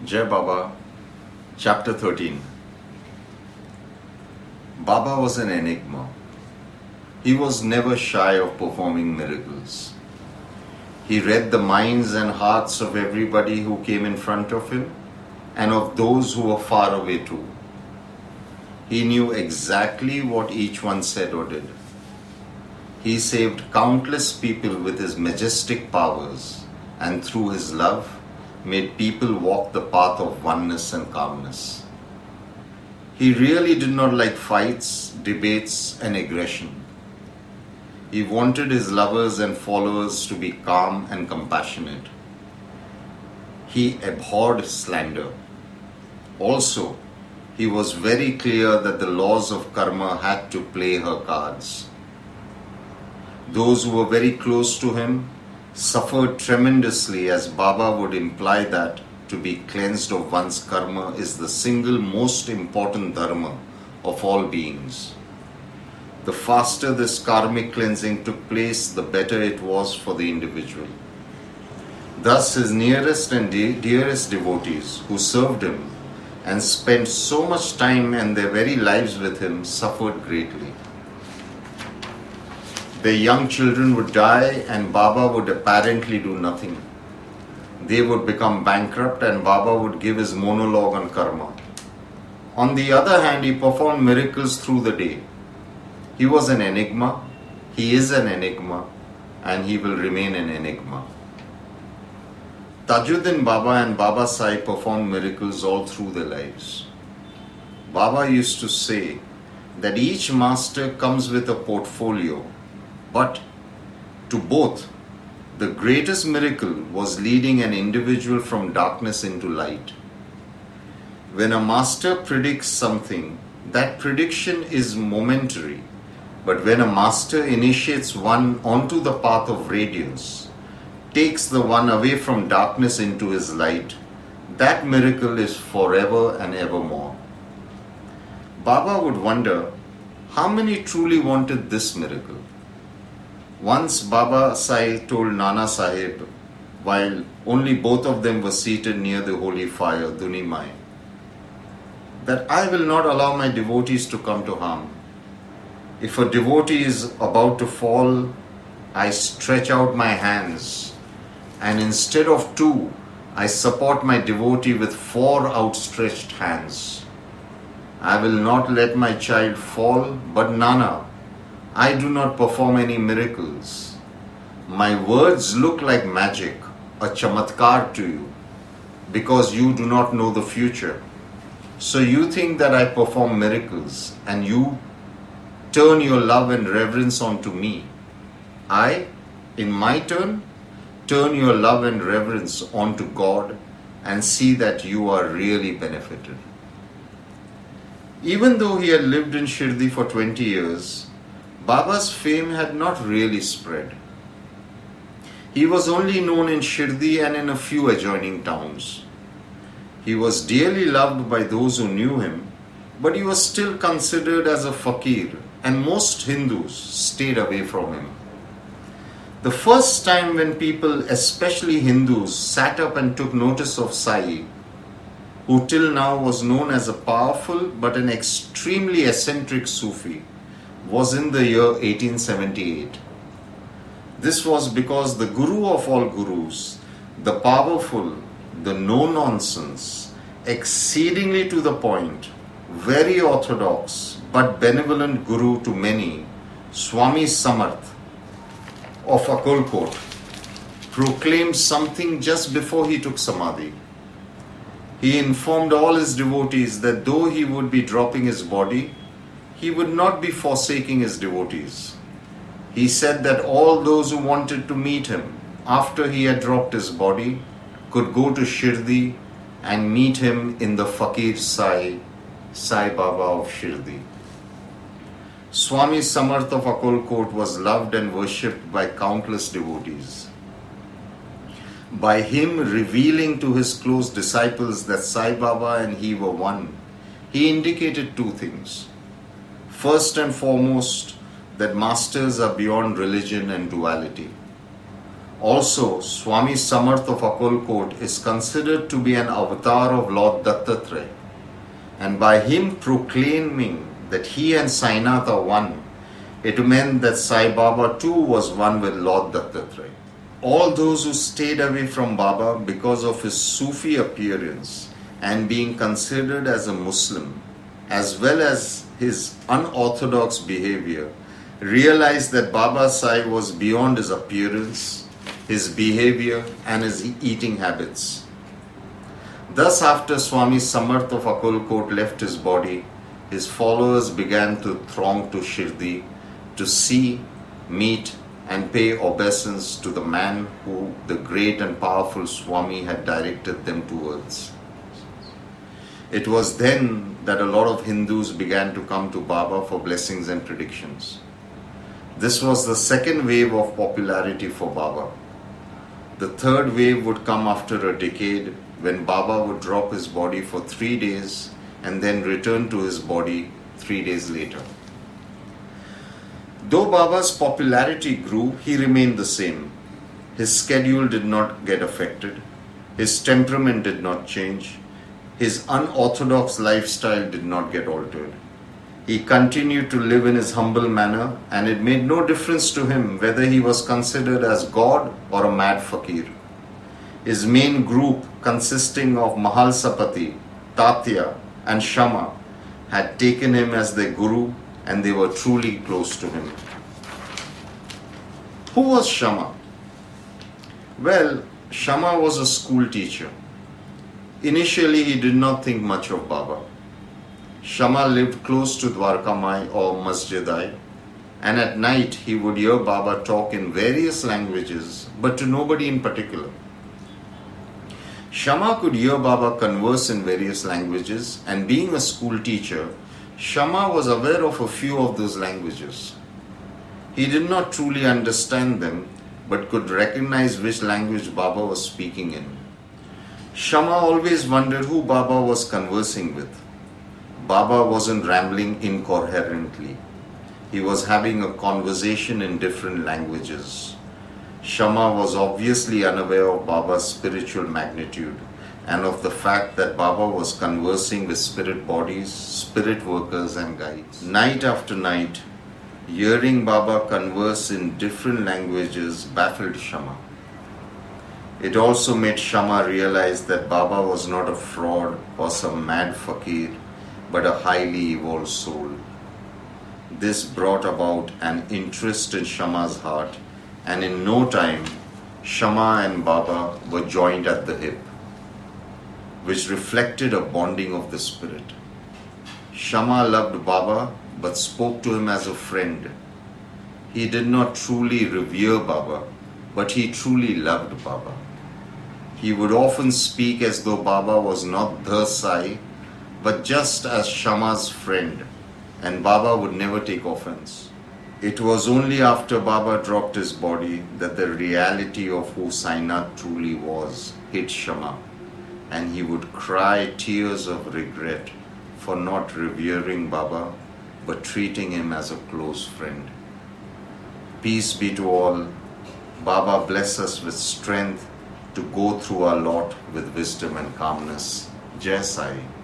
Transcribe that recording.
Jai Baba, Chapter 13. Baba was an enigma. He was never shy of performing miracles. He read the minds and hearts of everybody who came in front of him and of those who were far away too. He knew exactly what each one said or did. He saved countless people with his majestic powers, and through his love made people walk the path of oneness and calmness. He really did not like fights, debates, and aggression. He wanted his lovers and followers to be calm and compassionate. He abhorred slander. Also, he was very clear that the laws of karma had to play her cards. Those who were very close to him suffered tremendously, as Baba would imply that to be cleansed of one's karma is the single most important dharma of all beings. The faster this karmic cleansing took place, the better it was for the individual. Thus, his nearest and dearest devotees who served him and spent so much time and their very lives with him suffered greatly. Their young children would die and Baba would apparently do nothing. They would become bankrupt and Baba would give his monologue on karma. On the other hand, he performed miracles through the day. He was an enigma, he is an enigma, and he will remain an enigma. Tajuddin Baba and Baba Sai performed miracles all through their lives. Baba used to say that each master comes with a portfolio, but to both, the greatest miracle was leading an individual from darkness into light. When a master predicts something, that prediction is momentary. But when a master initiates one onto the path of radiance, takes the one away from darkness into his light, that miracle is forever and evermore. Baba would wonder how many truly wanted this miracle. Once Baba Sai told Nana Sahib, while only both of them were seated near the holy fire, Duni Mai, that I will not allow my devotees to come to harm. If a devotee is about to fall, I stretch out my hands, and instead of two, I support my devotee with 4 outstretched hands. I will not let my child fall, but Nana, I do not perform any miracles. My words look like magic, a chamatkar to you, because you do not know the future. So you think that I perform miracles, and you turn your love and reverence onto me. I, in my turn, turn your love and reverence onto God and see that you are really benefited. Even though he had lived in Shirdi for 20 years, Baba's fame had not really spread. He was only known in Shirdi and in a few adjoining towns. He was dearly loved by those who knew him, but he was still considered as a fakir, and most Hindus stayed away from him. The first time when people, especially Hindus, sat up and took notice of Sai, who till now was known as a powerful but an extremely eccentric Sufi, was in the year 1878. This was because the Guru of all Gurus, the powerful, the no-nonsense, exceedingly to the point, very orthodox but benevolent Guru to many, Swami Samarth of Akolkot, proclaimed something just before he took Samadhi. He informed all his devotees that though he would be dropping his body, he would not be forsaking his devotees. He said that all those who wanted to meet him after he had dropped his body could go to Shirdi and meet him in the Fakir Sai Baba of Shirdi. Swami Samarth of Akolkot was loved and worshipped by countless devotees. By him revealing to his close disciples that Sai Baba and he were one, he indicated 2 things. First and foremost, that masters are beyond religion and duality. Also, Swami Samarth of Akolkot is considered to be an avatar of Lord Dattatreya, and by him proclaiming that he and Sainath are one, it meant that Sai Baba too was one with Lord Dattatreya. All those who stayed away from Baba because of his Sufi appearance and being considered as a Muslim, as well as his unorthodox behavior, realized that Baba Sai was beyond his appearance, his behavior and his eating habits. Thus, after Swami Samarth of Akolkot left his body, his followers began to throng to Shirdi to see, meet and pay obeisance to the man who the great and powerful Swami had directed them towards. It was then that a lot of Hindus began to come to Baba for blessings and predictions. This was the second wave of popularity for Baba. The third wave would come after a decade, when Baba would drop his body for 3 days and then return to his body 3 days later. Though Baba's popularity grew, he remained the same. His schedule did not get affected. His temperament did not change. His unorthodox lifestyle did not get altered. He continued to live in his humble manner, and it made no difference to him whether he was considered as God or a mad fakir. His main group, consisting of Mahalsapati, Tatya and Shama, had taken him as their guru, and they were truly close to him. Who was Shama? Well, Shama was a school teacher. Initially, he did not think much of Baba. Shama lived close to Dwarkamai or Masjidai, and at night he would hear Baba talk in various languages, but to nobody in particular. Shama could hear Baba converse in various languages, and being a school teacher, Shama was aware of a few of those languages. He did not truly understand them, but could recognize which language Baba was speaking in. Shama always wondered who Baba was conversing with. Baba wasn't rambling incoherently. He was having a conversation in different languages. Shama was obviously unaware of Baba's spiritual magnitude and of the fact that Baba was conversing with spirit bodies, spirit workers and guides. Night after night, hearing Baba converse in different languages baffled Shama. It also made Shama realize that Baba was not a fraud or some mad fakir, but a highly evolved soul. This brought about an interest in Shama's heart, and in no time, Shama and Baba were joined at the hip, which reflected a bonding of the spirit. Shama loved Baba but spoke to him as a friend. He did not truly revere Baba, but he truly loved Baba. He would often speak as though Baba was not the Sai, but just as Shama's friend, and Baba would never take offense. It was only after Baba dropped his body that the reality of who Sainath truly was hit Shama, and he would cry tears of regret for not revering Baba, but treating him as a close friend. Peace be to all. Baba bless us with strength to go through our lot with wisdom and calmness. Jai Sai.